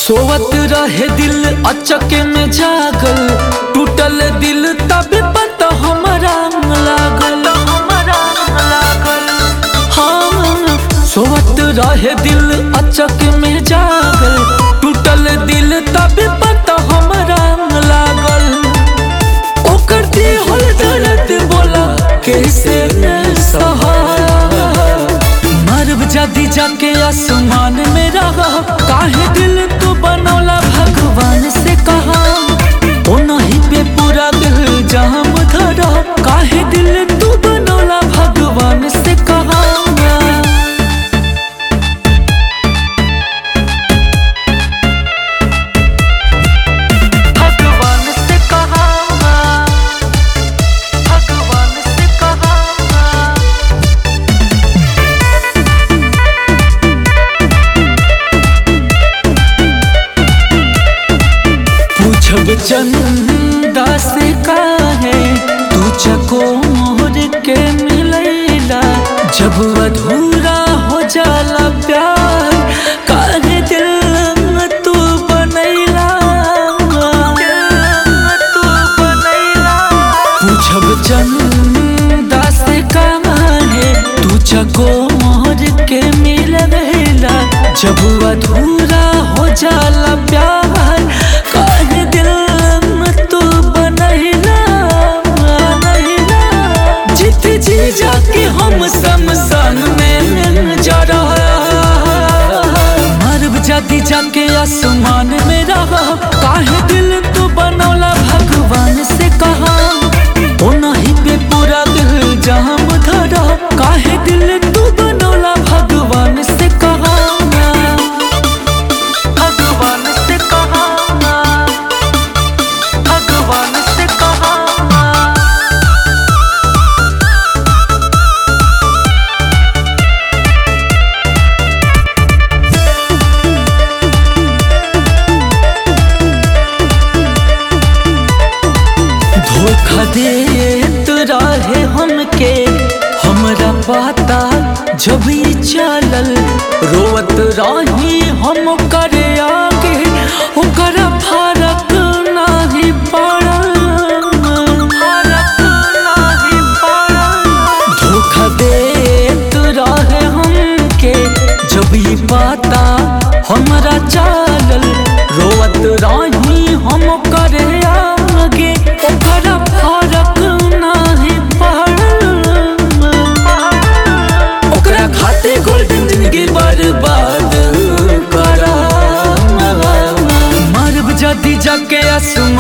सोवत रहे दिल अचके में जागल, टूटल दिल तब पता हमरा लागल। हाँ, सोवत रहे दिल अचके में जागल, टूटल दिल तब पता हमरा लागल। ओकर दिल दर्द बोला कैसे सहा, मरब जदी जाके आसमान में रहा। काहे दिल तू बनौला भगवान से कहा, ओ नहीं पे पूरा दिल जाम धरा। काहे दिल तू बनौला भगवान से कहा। जब चंदा से काहे तू चको मोर के मिलैला, जब अधूरा हो जाला प्यार काहे दिल में तू बनैला। पूछब चंदा से काहे तू चको मोर के मिलैला, जब अधूरा हो जाला प्यार काहे दिल में तू बनैला। जीत जी जाके हम शमशान में जरा, मरब जदी जाके आसमान में रहा। काहे दिल तू बनौला भगवान से कहा, ओ नहीं पे पूरा दिल जाम धरा। काहे दिल तू बनौला भगवान से कहा। धोखा देत रहे हमके हमरा पता जब ये चलल, रोवत रही हम करे आगे ओकर फरक नहीं पड़ल। धोखा देत रहे हमके जब ये पता हमरा चलल, रोवत रही हम करे आगे ओकर फरक नहीं पड़ल। ओकरा खाते गोल्डन जिंदगी बर्बाद करा, मरब जदी जाके आसमान